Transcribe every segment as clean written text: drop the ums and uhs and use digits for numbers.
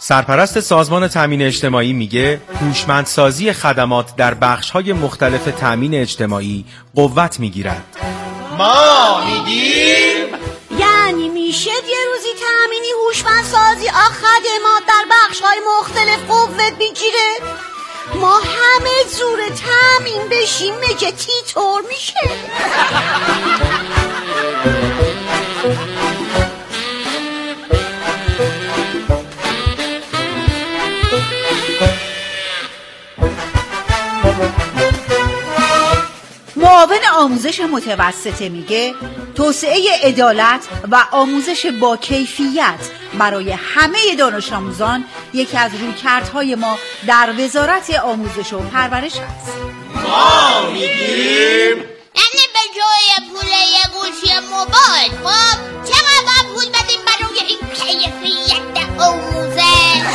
سرپرست سازمان تامین اجتماعی میگه هوشمندسازی خدمات در بخش‌های مختلف تامین اجتماعی قوت میگیرد. ما میگیم یعنی میشه یه روزی تامینی هوشمندسازی خدمات در بخش‌های مختلف قوت بگیره؟ ما همه زور تامین بشیم میگه چطور میشه؟ معاون آموزش متوسطه میگه توسعه عدالت و آموزش با کیفیت برای همه دانش آموزان یکی از رویکردهای ما در وزارت آموزش و پرورش است. ما میگیم یعنی به جای پول یه گوشی موبایل خب چقدر پول بدیم برای این کیفیت آموزش؟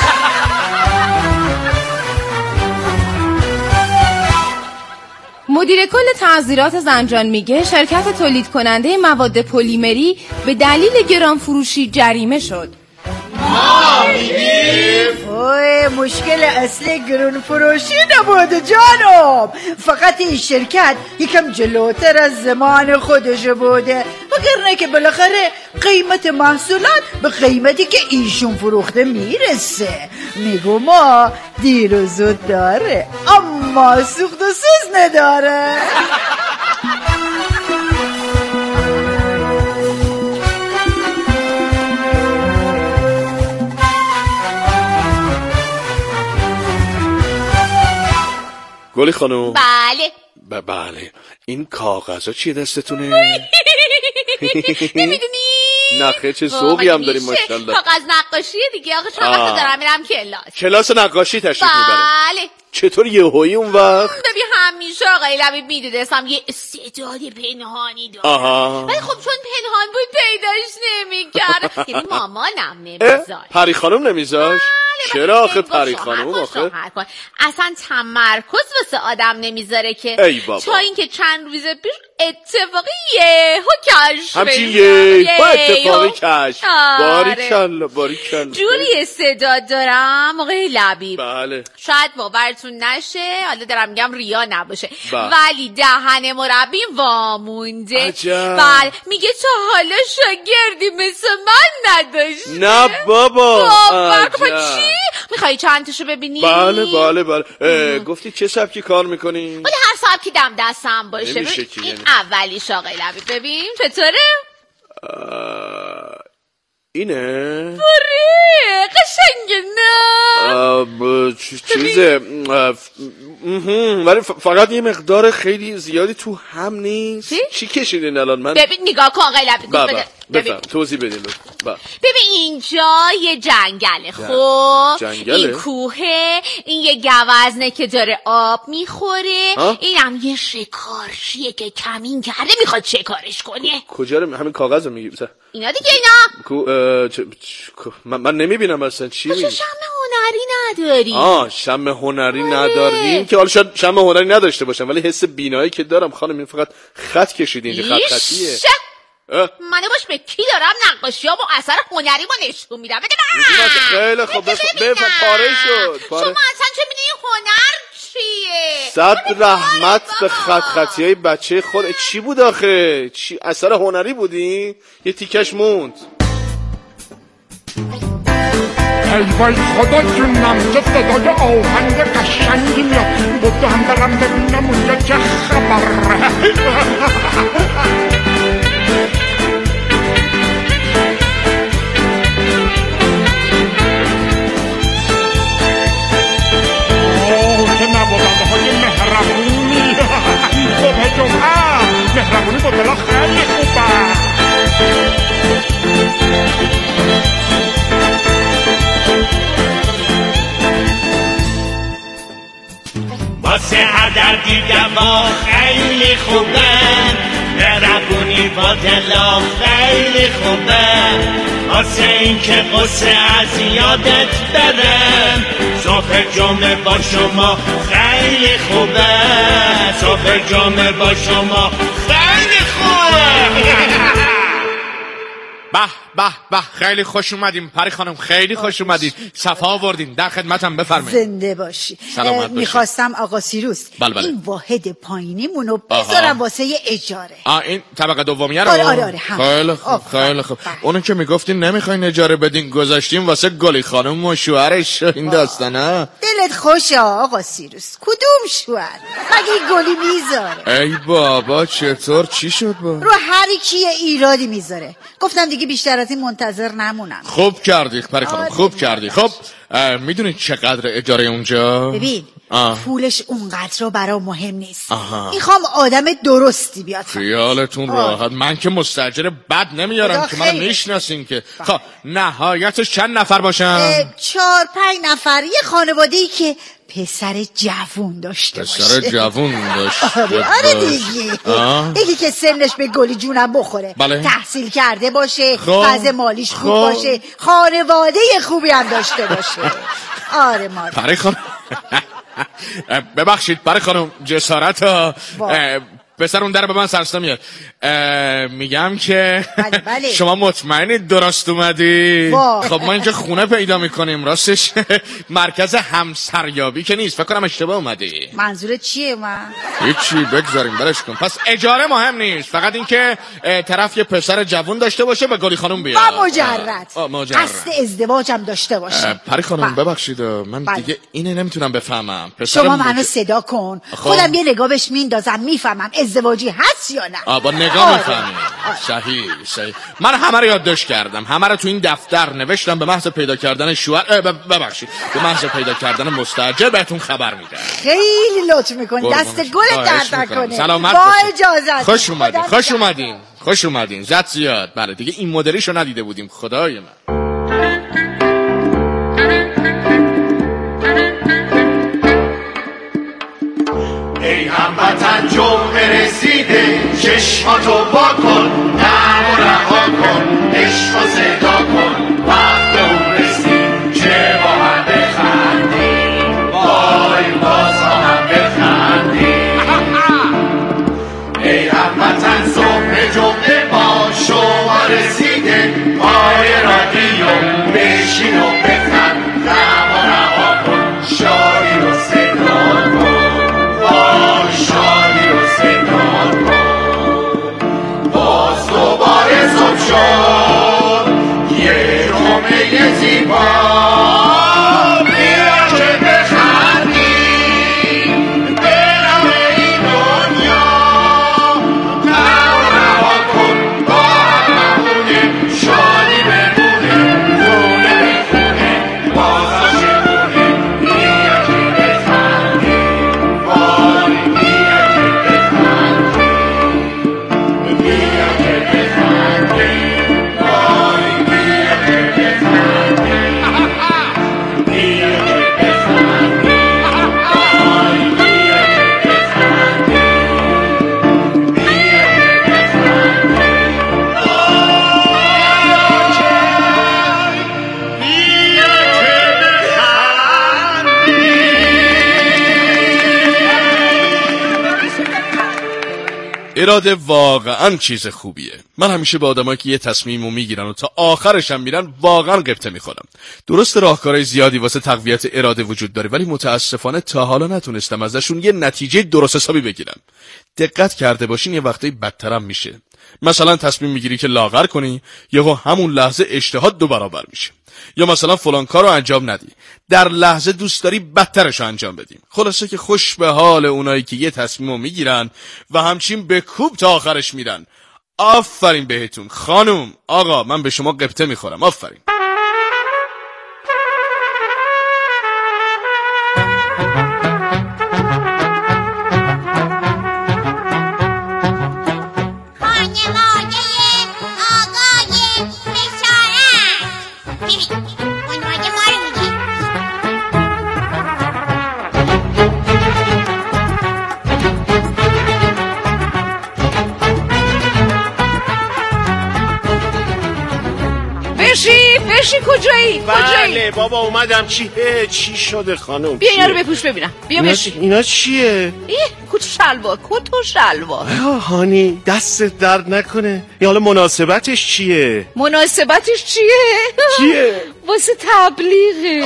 مدیر کل تعذیرات زنجان میگه شرکت تولید کننده مواد پلیمری به دلیل گران فروشی جریمه شد. ما میگیم اوه مشکل اصلی گران فروشی نبوده جانم، فقط این شرکت یکم جلوتر از زمان خودش بوده، وگرنه که بالاخره قیمت محصولات به قیمتی که ایشون فروخته میرسه. میگو ما دیر و زود داره اما سوخت و سوز نداره. گلی خانم. بله. بله این کاغذها چیه دستتونه؟ نمیدونی؟ نخه چه ذوقی هم داریم ماشاءالله. کاغذ نقاشیه دیگه آقا، چند وقت دارم میرم کلاس نقاشی تشریف میبرم. بله. چطور یهویی اون وقت؟ ببین همیشه آقای لبیب میدونستم یه استعداد پنهانی داره. ولی خب چون پنهان بود پیداش نمیکرد. یعنی مامانم نمیذاشت. پری خانم نمیذاشت؟ چرا آخه پری خانم آخه؟ اصلا تمرکز واسه آدم نمیذاره که. ای بابا. تا اینکه چند روز پیش اتفاقی یهو کشف همچین یهو اتفاقی کشف. باریکلا جوری استعداد دارم آقای لبیب. بله. شاید باورتون نشه، حالا دارم میگم ریا نباشه، ولی دهن مربی وامونده. عجب. بله میگه تا حالا شاگردی مثل من نداشت. نه بابا. چی؟ میخوایی چند تاشو ببینی؟ بله. گفتی چه سبکی کار میکنی؟ ولی هر سبکی دم دستم باشه. این اولیش آقای لبیب ببین چطوره؟ اینه؟ قشنگه نه؟ چیزه ولی فقط یه مقدار خیلی زیادی تو هم نیست. چی کشیدین الان؟ من ببین نگاه کن آقای لبیب. بفهم توضیح بدین ببین اینجا یه جنگله. خب جنگله؟ این کوهه، این یه گوزنه که داره آب میخوره، اینم یه شکارچیه که کمین کرده میخواد شکارش کنه. کجا رو همین کاغذ رو میگی؟ اینا دیگه اینا من نمیبینم اصلا. چی میگی؟ شمع هنری نداری؟ شمع هنری نداریم که حالا شاید شمع هنری نداشته باشم ولی حس بینایی که دارم خانم. این فقط خط کشیدین. اینجا خط خطیه. من باش به کی دارم نقاشی‌ها و اثر هنری ما نشون میدم. بده خیلی خوب بفهم پاره شد. شما اصلا چه میدونی هنر چیه؟ صد رحمت به خط خطیای بچه خود. چی بود آخه؟ چی اثر هنری بودی؟ یه تیکش موند. ای وای خدا جونم چه صدای آهنگ قشنگی میاد. با تو هم برم ببینم اونجا چه خبره. که نبودنده های مهربونی. صبح جمعه مهربونی با دلا خیلی خوبه. واسه هر دردی دوا خیلی خوبه، مهربونی با دلا خیلی خوبه. واسه این که قصه از یادت بره، صبح جمعه با شما خیلی خوبه. صبح جمعه با شما خیلی خوبه. به خیلی خوش اومدیم پری خانم، خیلی خوش اومدین، صفا آوردین، در خدمتم، بفرمایید. زنده باشی. میخواستم آقا سیروس بله. این واحد پایینیمونو بذارم واسه اجاره. این طبقه دومیه رو؟ آره خیلی خوب. اونو که میگفتین نمیخواین اجاره بدین گذاشتیم واسه گلی خانم و شوهرش، این داستانه. دلت خوشه آقا سیروس، کدوم شوهر؟ مگه گلی میذاره؟ ای بابا چطور چی شد با؟ رو هر کی ایرادی میذاره. گفتم دیگه بیشتر از این منتظر نمونم. خوب کردی پری خانم، خوب کردی. خب میدونید چقدر اجاره اونجا؟ ببین پولش اونقدر رو برام مهم نیست. میخوام آدم درستی بیاد. خیالتون راحت، من که مستاجر بد نمیارم که منو میشناسین که. خب نهایتش چند نفر باشن؟ 4-5 نفر، یه خانواده‌ای که پسر جوون داشته باشه. پسر جوون داشته آره دیگه. یکی که سنش به گلی جونم بخوره. بله. تحصیل کرده باشه، وضع مالیش خوب باشه، خانواده خوبی هم داشته باشه. آره مادر. پری خانم ببخشید پری خانم، جسارت پسر اون در به من سرسته میاد. میگم که بله. شما مطمئنید درست اومدی؟ خب ما اینجا خونه پیدا میکنیم، راستش مرکز همسریابی که نیست، فکر کنم اشتباه اومدی. منظورت چیه من؟ هیچی، بگذاریم برش کن. پس اجاره مهم نیست، فقط این که طرف یه پسر جوون داشته باشه به گلی خانم بیاد و مجرد قصد ازدواجم داشته باشه. پری خانم ببخشید من دیگه اینه نمیتونم بفهمم. شما منو صدا کن، خودم یه نگاه بهش میندازم میفهمم ازدواجی هست یا نه. با نگاه میفهمی. صحیح. من همه رو یادداشت کردم، همه رو تو این دفتر نوشتم، به محض پیدا کردن شوهر ببخشید به محض پیدا کردن مستاجر بهتون خبر میدم. خیلی لطف میکنی، دست گلت درد نکنه. سلامت با اجازت. خوش اومدین. زد زیاد. بله دیگه این مدلیشو ندیده بودیم، خدای من. ای هموطن جمعه رسیده، چشماتو با کن، غم و رها کن، عشق و صدا کن، وقت اون رسید که با هم بخندیم، وای باز با هم بخندیم. ای هموطن صبح جمعه با شما رسیده، پای رادیو بشین و بخند، غم و رها کن، شادی رو صدا کن، شادی رو صدا کن. باز دوباره صبح شد، یه جمعه زیبا، بیا که بخندیم به نام این دنیا، غم رها کن، با هم بمونه، شادی بمونه، خونه به خونه، بازا چگونه، بیا که بخندیم، وای اراده واقعا چیز خوبیه. من همیشه با آدمایی که یه تصمیمو میگیرن و تا آخرش هم میرن واقعا قبطه میخورم. درست راهکارهای زیادی واسه تقویت اراده وجود داره، ولی متاسفانه تا حالا نتونستم ازشون یه نتیجه درست حسابی بگیرم. دقت کرده باشین یه وقتایی بدترم میشه. مثلا تصمیم میگیری که لاغر کنی، یهو همون لحظه اشتهات 2 برابر میشه. یا مثلا فلان کارو انجام ندی، در لحظه دوست داری بدترشو انجام بدیم. خلاصه که خوش به حال اونایی که یه تصمیمو میگیرن و همچین به کوب تا آخرش میرن. آفرین بهتون خانم، آقا، من به شما قبطه میخورم. آفرین. بشین. کجایی؟ بله بابا اومدم. چی شده خانم؟ بیا اینا رو بپوش ببینم. بیا بشین. اینا چیه؟ کت و شلوار. هانی دستت درد نکنه. حالا مناسبتش چیه؟ چیه؟ واسه تبلیغه.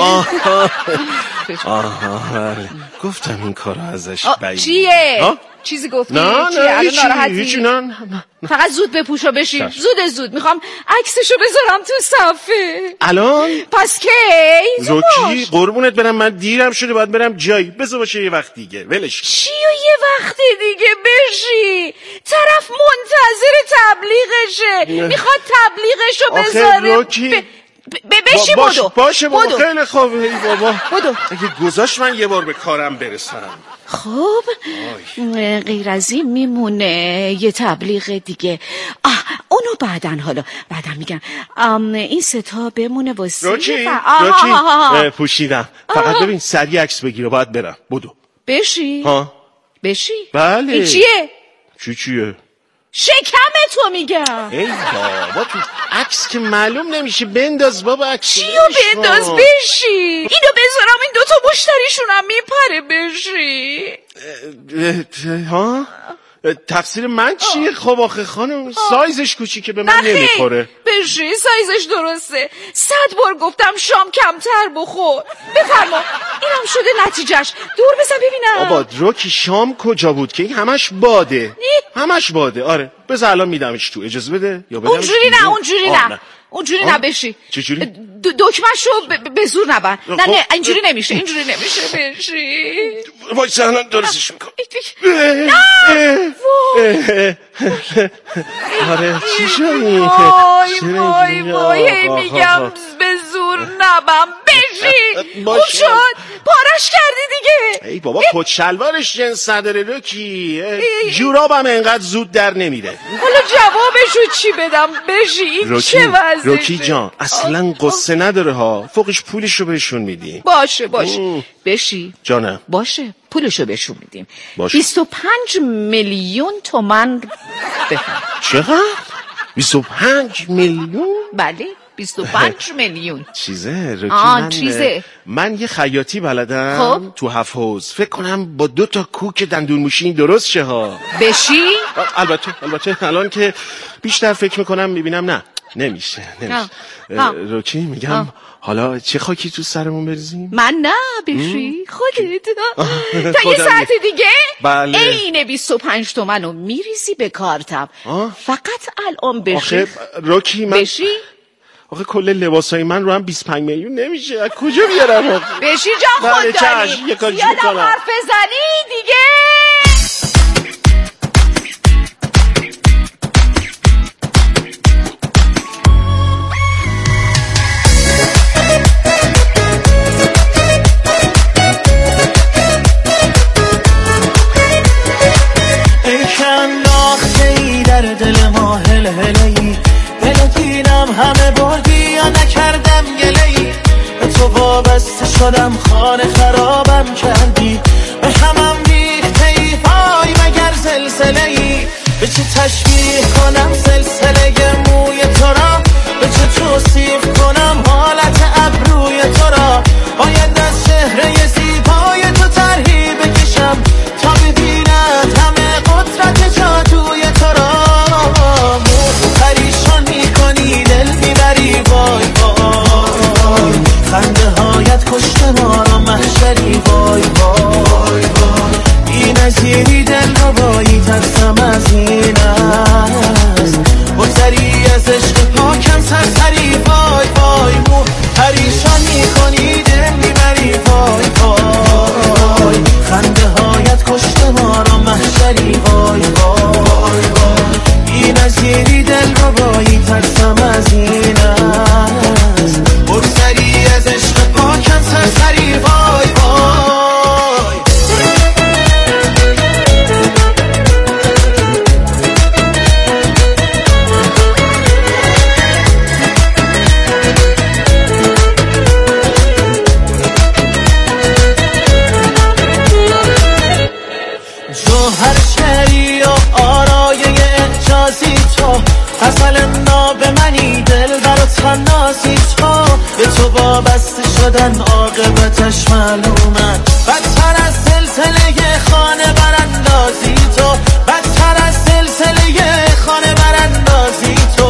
بله. گفتم این کارو ازش بعید. چیه؟ چیزی گفتی؟ نه هیچی نه. فقط زود بپوش و بشین. زود میخوام عکسشو بذارم تو صفحه. الان؟ پس کی؟ روکی قربونت برم من دیرم شده باید برم جایی. بذار باشه یه وقت دیگه. ولش. چی و یه وقت دیگه بشی؟ طرف منتظر تبلیغشه. میخواد تبلیغشو بذاره. آخه روکی بشی باشه بابا. خیلی خوبه بابا. بدو. اگه گذاشت من یه بار به کارم برسم. خب غیر از این میمونه یه تبلیغ دیگه. اونو بعدا میگم. این ستا بمونه واسه روکی پوشیدم. فقط ببین سریع عکس بگیر و باید برم. بدو. بشی؟ بشی؟ بله. این چیه؟ چیه؟ شکم تو میگم. ای بابا تو عکس که معلوم نمیشه. بنداز بابا عکس. چیو بنداز؟ بشی. اینو بذارم این دوتا مشتریشونم میپره. بشی. تفسیر من چیه؟ خب آخه خانم سایزش کوچیکه به من نمیخوره. بشی سایزش درسته. 100 بار گفتم شام کمتر بخور. بفرما. اینم شده نتیجهش. دور بزن ببینم. بابا روکی شام کجا بود که این همش باده. آره بذار الان میدمش تو. اجازه بده یا بدمش؟ اونجوری نه. بشی. چجوری؟ دکمه‌شو به زور نبر. نه اینجوری نمیشه. بشی. وای الان درستش میکنم. آره چی شدی؟ وای میگم به زور نبم. بشی. خوب شد. پارش کردی دیگه. ای بابا کت شلوارش جنس نداره روکی. جورابم انقدر زود در نمیره. حالا جوابشو چی بدم؟ بشی. این چه وضعشه؟ روکی جان اصلا قصه نداره ها. فوقش پولشو بهشون میدیم. باشه بشی. جانم باشه پولشو بهشون میدیم. 25 میلیون تومان بفرم. چقدر؟ 25 میلیون؟ بله 25 میلیون. چیزه روکی چیزه. من یه خیاطی بلدم. خب تو 7 حوض فکر کنم با 2 تا کوک دندون موشین درست شه ها. بشی؟ البته الان که بیشتر فکر میکنم میبینم نه نمیشه. روکی میگم حالا چه خاکی تو سرمون بریزیم؟ من نه بشی خودت. تا یه ساعت دیگه بله. عین 25 تومنو میریزی به کارتم. فقط الان بشی. آخه روکی من بشی؟ آخه کل لباسای من رو هم 25 میلیون نمیشه. از کجا بیارم؟ بشی جان خودداری. یادم حرف بزنی دیگه. دل ما هل هلی دلتینم همه بردی یا نکردم گلی. به تو وابسته شدم خانه خرابم کردی. به همم ریخته ای پای مگر زلزله ای. به چه تشبیه کنم سلسله موی تو را. به چه توصیف کنم حالت ابروی تو را. باید از چهره زیبای تو طرحی بکشم تا ببیند همه قدرت جادوی تو را. پریشان میکنی دل میبری وای وای. خنده هایت کشته ما را محشری وای وای. بی نظیری دل رو بایی ترسم از این است. دلبر و تنازی تو به تو وابسته شدن عاقبتش معلومه. بدتر از سلسله خانه براندازی تو، بدتر از سلسله خانه براندازی تو.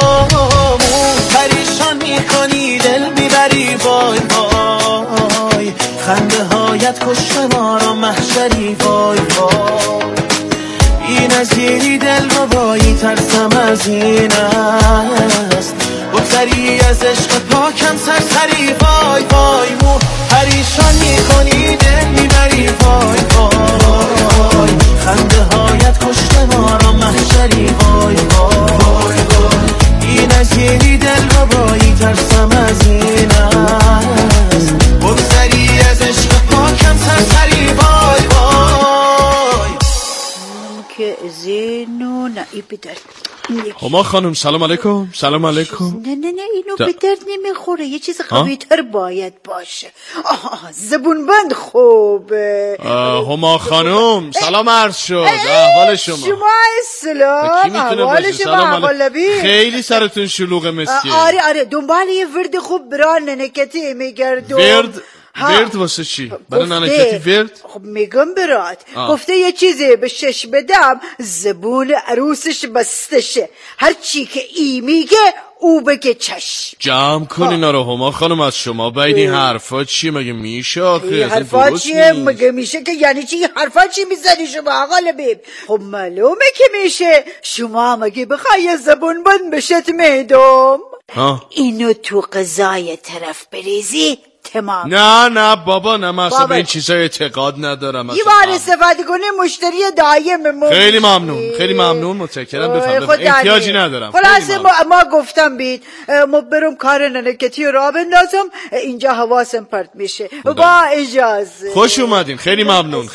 پریشان میکنی دل میبری وای وای، خنده هایت کشته ما رو محشری وای وای. این نظیری دل ربایی ترسم از این است، بگذری از عشق پاکم سرسری وای وای. مو پریشان میکنی دل میبری وای وای، خنده هایت کشته ما رو محشری وای وای وای. این نظیری دل ربایی ترسم از این است، بگذری از عشق پاکم سرسری وای وای. که زینو نایی بدر. هما خانم سلام علیکم. سلام علیکم. نه اینو به درد نمیخوره، یه چیز قوی تر باید باشه. زبون بند خوبه. هما خانم سلام عرض شد. احوال شما؟ شما سلام. احوال شما احوالبی. خیلی سرتون شلوغه مسکه. آره دنبال یه ورد خوب برای ننکتی میگردم. ورد واسه چی؟ برای ننکتی ورد؟ خب میگم برات. گفته یه چیزی به شش بدم زبون عروسش بسته شه، هر چی که ای میگه او بگه چشم. جمع کنین رو هما خانم، از شما باید این حرفا چیه مگه میشه آخه؟ این حرفا چیه مگه میشه که یعنی چی؟ حرفا چی میزنی شما آقا لبیب؟ خب معلومه که میشه. شما مگه بخوای زبون بند بشت میدم اینو تو قضای طرف بریزی تمام. نه بابا نه، من اصلا به این چیزا اعتقاد ندارم. یه بار استفاده کنه مشتری دایم. خیلی ممنون متشکرم. بفهم احتیاجی ندارم. خلاصه ما گفتم بید ما برم کار ننکتی رو بندازم، اینجا حواسم پرت میشه. با اجازه. خوش اومدین. خیلی ممنون.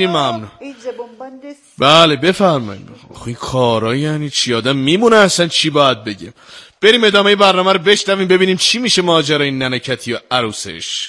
بله بفرمایید. این کارا یعنی چی؟ آدم میمونه اصلا چی باید بگیم. بریم ادامه برنامه رو بشنویم ببینیم چی میشه ماجرای ننکتی و عروسش.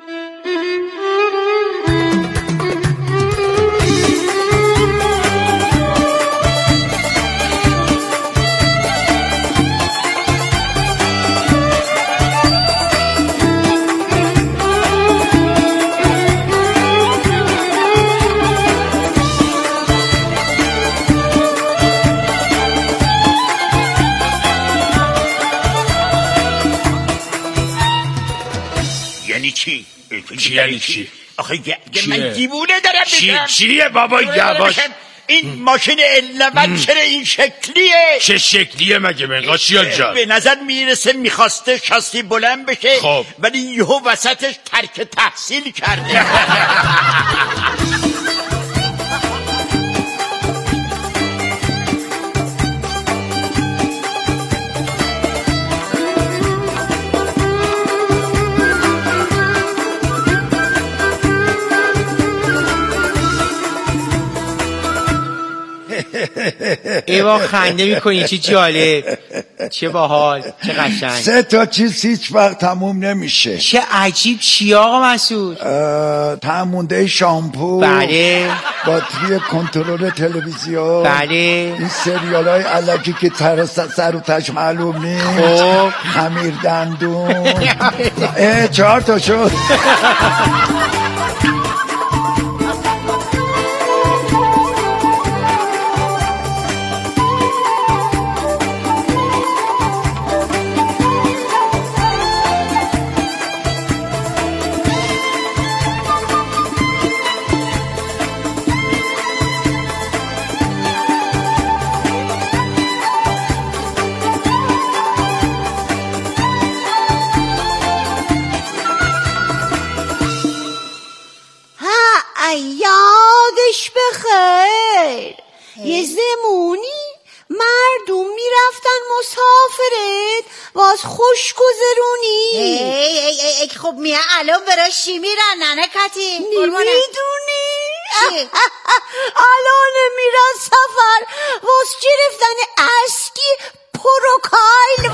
یعنی چی؟ آخه من دیوونه دارم میگم. چیه بابا یواش. این ماشین النمن چرا این شکلیه؟ چه شکلیه مگه منقاشیان جان؟ به نظر میرسه میخواسته شاسی بلند بشه خب، ولی یهو وسطش ترک تحصیل کرده. ایوا خنده میکنی، چی جالب، چه باحال، چه قشنگ. 3 تا چیز هیچ وقت تموم نمیشه. چه عجیب. چی آقا مسعود؟ تمونده شامپو، بله، باتری کنترل تلویزیون، بله، این سریال های علکی که سر و تش معلوم نیست، خب خمیر دندون. 4 تا شد. یادش بخیر یه زمونی مردم میرفتن مسافرت واز خوش گذرونی. ای خب میه الان برای چی میرن ننکتی؟ نمیدونی؟ الان میرن سفر واز گرفتن اسکی پروکایل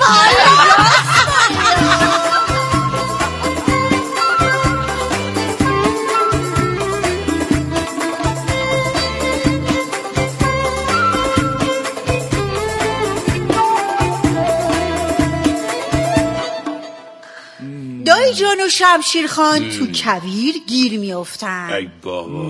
دایی جان و شمشیر خان تو کویر گیر میافتن. ای بابا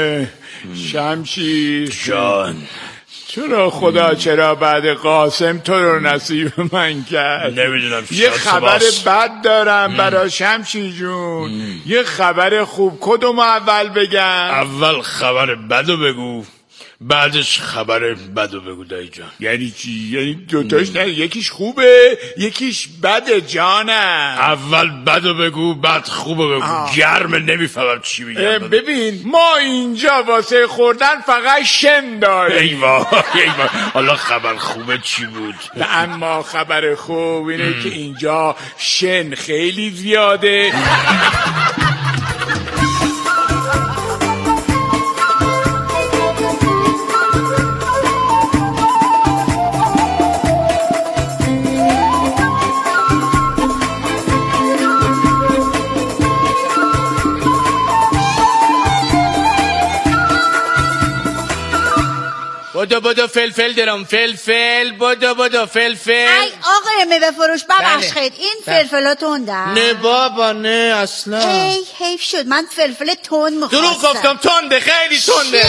شمشیر جان، چرا بعد قاسم تو رو نصیب من کرد؟ نمیدونم. یه خبر بد دارم برای شمشیر جون. یه خبر خوب کدوم اول بگم؟ اول خبر بدو بگو، بعدش خبر بدو بگو دایی جان. یعنی چی؟ یعنی دوتاش نه؟ یکیش خوبه یکیش بده جانم. اول بدو بگو بعد خوبو بگو. گرمه نمیفهمم چی میگم. ببین ما اینجا واسه خوردن فقط شن داریم. ایوا حالا خبر خوبه چی بود؟ اما خبر خوب اینه که اینجا شن خیلی زیاده. بدو فلفل درم فلفل بدو فلفل. ای آقای میوه فروش ببخشید این فلفلا تندن؟ نه بابا نه اصلا. ای حیف شد من فلفل تند میخواستم. دروغ گفتم تنده خیلی تنده.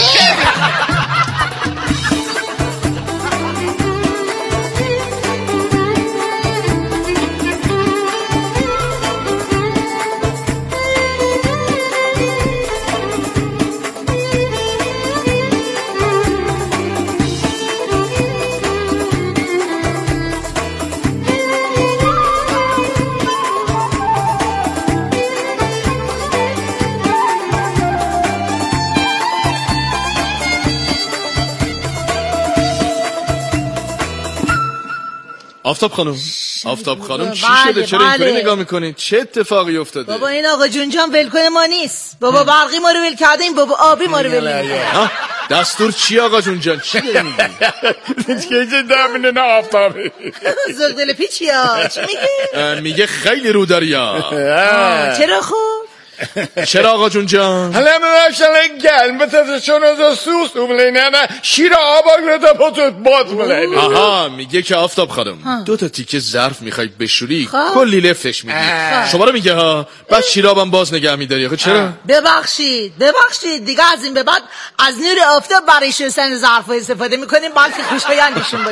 آفتاب خانم چی شده؟ چرا اینطوری نگاه میکنید؟ چه اتفاقی افتاده؟ بابا این آقا جونجان ولکن ما نیست. بابا برقی ما رو ول کرده، این بابا آبی ما رو ول کرده. دستور چی آقا جونجان؟ چی داری میگی؟ چه دامنه نه آفتابی زرگ دل پیچی ها چی میگه؟ میگه خیلی رو داری ها. چرا خوب؟ چرا آقا جونجان؟ حالا میباشن گل بتازشون از سوس نه شیر آبا گرده پاتو باز بلینه. آها میگه که آفتاب خانم 2 تیکه ظرف میخوای بشوری کلی لفتش میدی. شما رو میگه ها بعد شیر آبم باز نگه میداری. آخه چرا؟ ببخشید دیگه از این به بعد از نور آفتاب برای شستن ظرف استفاده میکنیم بلکه خوشایندشون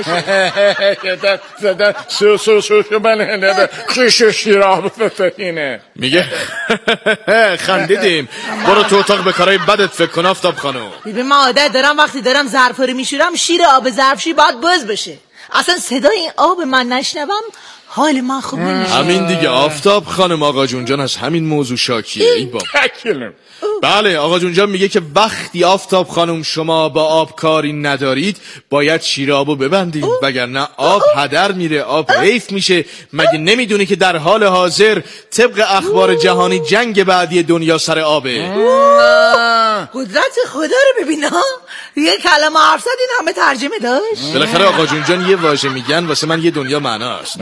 باشه. شیر آب بتازینه میگه خندیدیم. برو تو اتاق به کارهای بدت فکر کن آفتاب خانم. ببین من عادت دارم وقتی دارم ظرفا رو میشورم شیر آب ظرفشویی باید باز بشه. اصلا صدای این آب من نشنوم حال من خوب نمیشه. همین دیگه آفتاب خانم آقا جونجان از همین موضوع شاکیه. ای بابا. بله آقا جونجان میگه که وقتی آفتاب خانم شما با آب کاری ندارید باید شیر آبو ببندید وگرنه آب هدر میره، آب حیف میشه. مگه نمیدونی که در حال حاضر طبق اخبار جهانی جنگ بعدی دنیا سر آبه؟ قدرت خدا رو ببین ها. یه کلمه حرف زد این همه ترجمه داشت. بالاخره آقا جونجان یه واژه میگن واسه من یه دنیا معناست.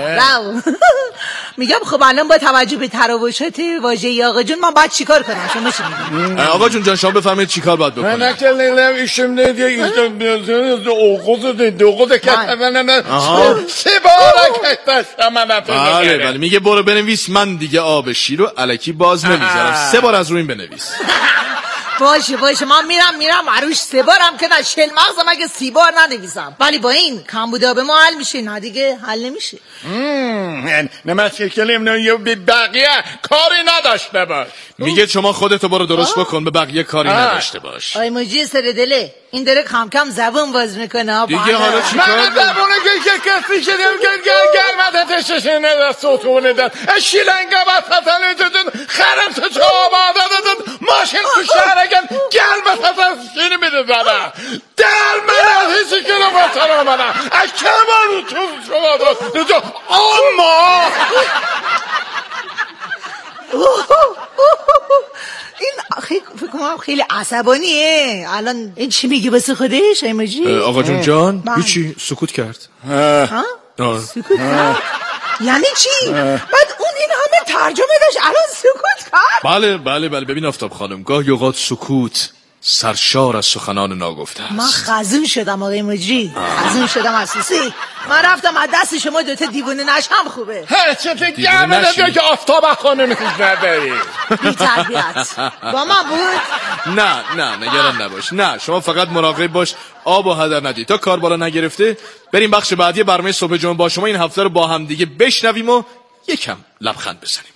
میگم خب الان با توجه به تراوشات واژه آقا جون من باید چیکار کنم؟ شما چی میگید؟ آقا جون شما بفرمایید چیکار باید بکنید؟ من نکردم ایشم ندید اوقوز کتمن 3 بار کشتم من. بله میگه برو بنویس من دیگه آب شیر رو الکی باز نمیذارم. 3 بار از روی این بنویس. باشه من میرم عروش 3 بارم که در شل مغزم اگه 30 بار ننویسم. ولی با این کمبود آب ما حل میشه. نه دیگه حل نمیشه. نمسکه کلیم یه بقیه کاری نداشته باش. میگه شما خودتو برو درست بکن به بقیه کاری نداشته باش. آی موجی سر دله این داره کم کم زبون باز میکنه دیگه حالا چی کار؟ من زبونه که کسی شدیم که گرمت تششه نداد صوتونه داد شیلنگه بطتن دادن خرم تو چه آباده دادن ماشین تو شهرگن گرمت از شیری میده زنه در من از هیچی که رو بطن آمده از کمان تو شما داد اما این فکر کنم خیلی عصبانیه الان. این چی میگه واسه خودش ایماجی؟ آقا جون هیچی سکوت کرد. سکوت کرد یعنی چی؟ بعد اون این همه ترجمه داشت الان سکوت کرد؟ بله ببین آفتاب خانم گاهی اوقات سکوت سرشار از سخنان ناگفته است. من خزون شدم آقای مجری، خزون شدم اساسی. من رفتم از دست شما دوتا دیوونه نشم خوبه. چه گرمه دادی که آفتاب خانه نداری بی تربیت با من بود؟ نه نگران نباش. نه شما فقط مراقب باش آب و هدر ندی تا کار بالا نگرفته. بریم بخش بعدی برنامه صبح جمعه با شما این هفته رو با هم دیگه بشنویم و یکم لبخند بزنیم.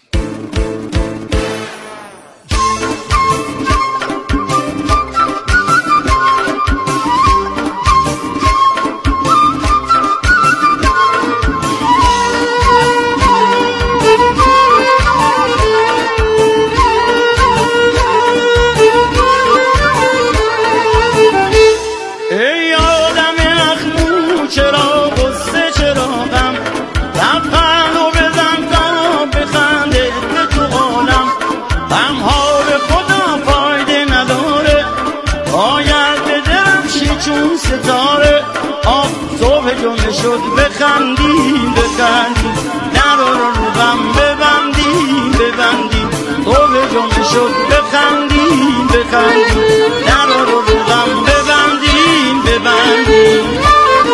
شد بخندیم نرو رو غم ببندیم تو به جمعه شد بخندیم نرو رو غم ببندیم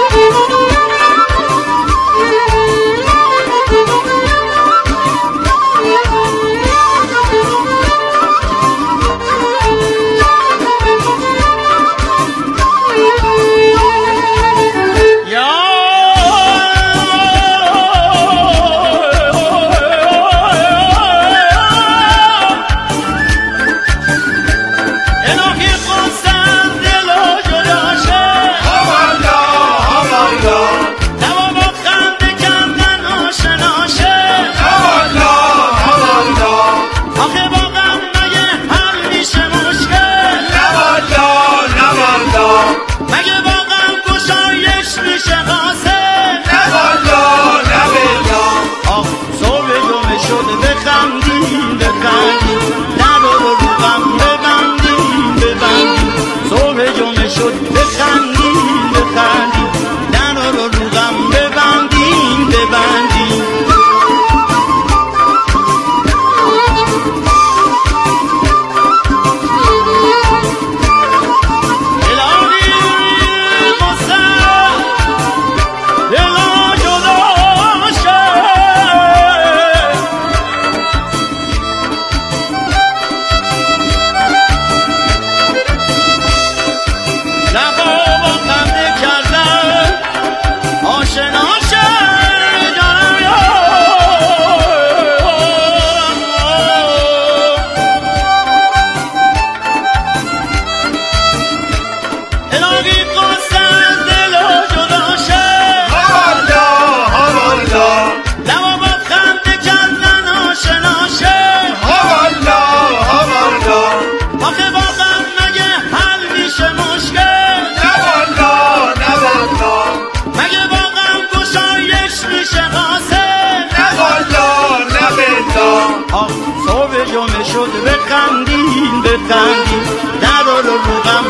نرو رو غم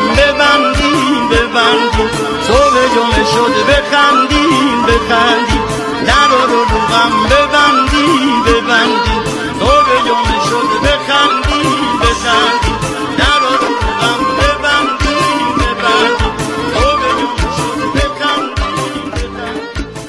ببندیم صبح جمعه شد بخندیم نرو رو غم ببندیم صبح جمعه شد بخندیم نرو رو غم ببندیم صبح جمعه شد بخندیم.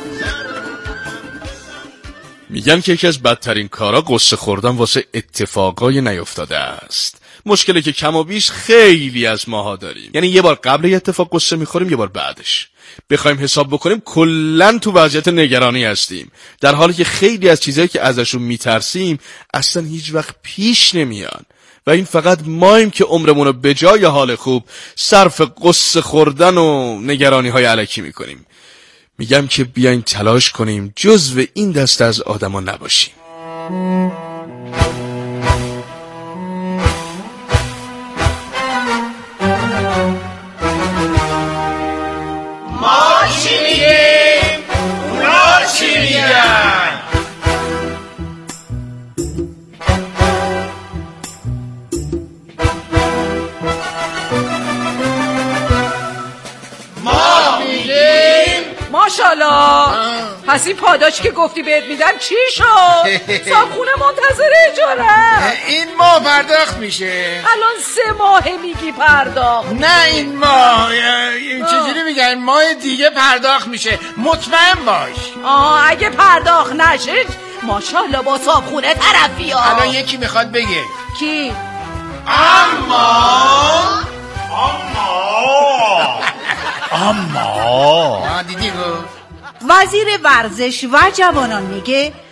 میگن که یکی از بدترین کارا قصه خوردن واسه اتفاقای نیفتاده است. مشکلی که کم و بیش خیلی از ماها داریم. یعنی یه بار قبل یه اتفاق قصه میخوریم، یه بار بعدش. بخوایم حساب بکنیم کلن تو وضعیت نگرانی هستیم، در حالی که خیلی از چیزایی که ازشون میترسیم اصلا هیچ وقت پیش نمیان و این فقط ماییم که عمرمون رو به جای حال خوب صرف قصه خوردن و نگرانی های الکی میکنیم. میگم که بیاین تلاش کنیم جزو این دسته از آدما نباشیم. ما چی میگیم؟ اونا چی میگن؟ ما میگیم ماشاءالله. پس این پاداش که گفتی بهت میدم چی شد؟ صابخونه منتظر اجاره. این ماه پرداخت میشه. الان 3 ماه میگی پرداخت؟ نه این ماه چجوری میگن ماه دیگه پرداخت میشه، مطمئن باش. اگه پرداخت نشه ماشاءالله با صابخونه طرفی ها. الان یکی میخواد بگه. کی؟ اما دیدی گفت وزیر ورزش و جوانان میگه